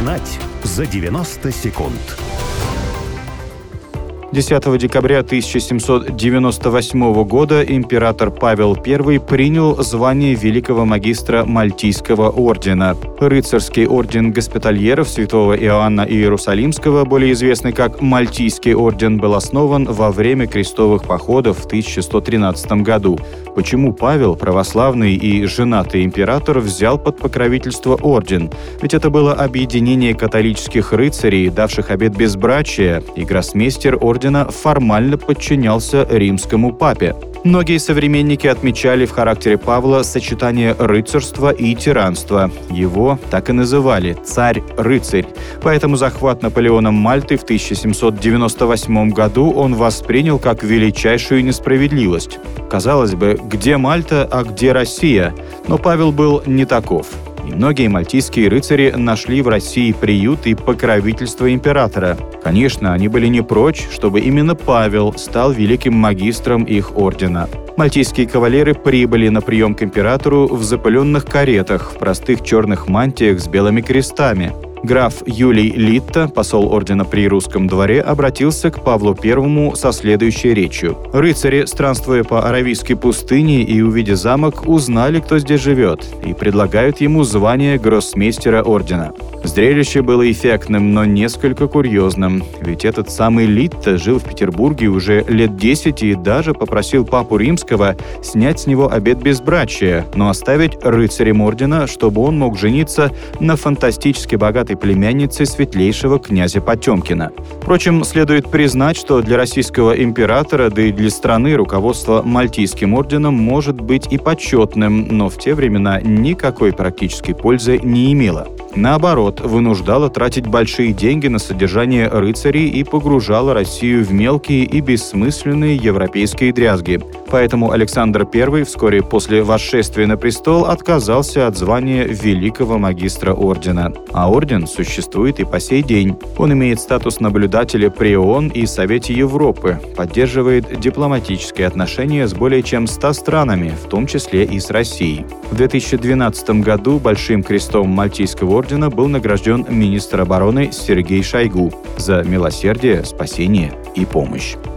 Узнать за 90 секунд. 10 декабря 1798 года император Павел I принял звание великого магистра Мальтийского ордена. Рыцарский орден госпитальеров святого Иоанна Иерусалимского, более известный как Мальтийский орден, был основан во время крестовых походов в 1113 году. Почему Павел, православный и женатый император, взял под покровительство орден? Ведь это было объединение католических рыцарей, давших обет безбрачия, и гроссмейстер ордена формально подчинялся римскому папе. Многие современники отмечали в характере Павла сочетание рыцарства и тиранства. Его так и называли «царь-рыцарь». Поэтому захват Наполеоном Мальты в 1798 году он воспринял как величайшую несправедливость. Казалось бы, где Мальта, а где Россия? Но Павел был не таков. И многие мальтийские рыцари нашли в России приют и покровительство императора. Конечно, они были не прочь, чтобы именно Павел стал великим магистром их ордена. Мальтийские кавалеры прибыли на прием к императору в запыленных каретах, в простых черных мантиях с белыми крестами. Граф Юлий Литта, посол ордена при русском дворе, обратился к Павлу I со следующей речью. Рыцари, странствуя по Аравийской пустыне и увидя замок, узнали, кто здесь живет, и предлагают ему звание гроссмейстера ордена. Зрелище было эффектным, но несколько курьезным, ведь этот самый Литта жил в Петербурге уже лет 10 и даже попросил папу римского снять с него обет безбрачия, но оставить рыцарем ордена, чтобы он мог жениться на фантастически богатой племяннице светлейшего князя Потемкина. Впрочем, следует признать, что для российского императора, да и для страны руководство Мальтийским орденом может быть и почетным, но в те времена никакой практической пользы не имело. Наоборот, вынуждало тратить большие деньги на содержание рыцарей и погружало Россию в мелкие и бессмысленные европейские дрязги. Поэтому Александр I вскоре после восшествия на престол отказался от звания великого магистра ордена. А орден существует и по сей день. Он имеет статус наблюдателя при ООН и Совете Европы, поддерживает дипломатические отношения с более чем 100 странами, в том числе и с Россией. В 2012 году Большим крестом Мальтийского ордена был награжден министр обороны Сергей Шойгу за милосердие, спасение и помощь.